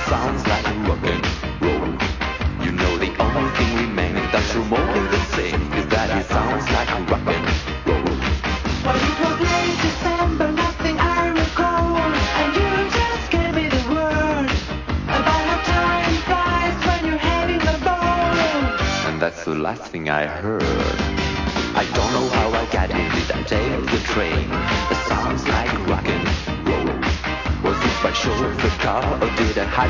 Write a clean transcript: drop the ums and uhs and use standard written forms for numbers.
sounds like rock and roll. You know the only thing remaining that's remotely the same is that it sounds like rock and roll. Well, it was late December, nothing I recall, and you just gave me the word about how time flies when you're having a ball. And that's the last thing I heard. I don't know how I got in. Did I take the train? It sounds like rock and roll. Was it by chauffeur car or did I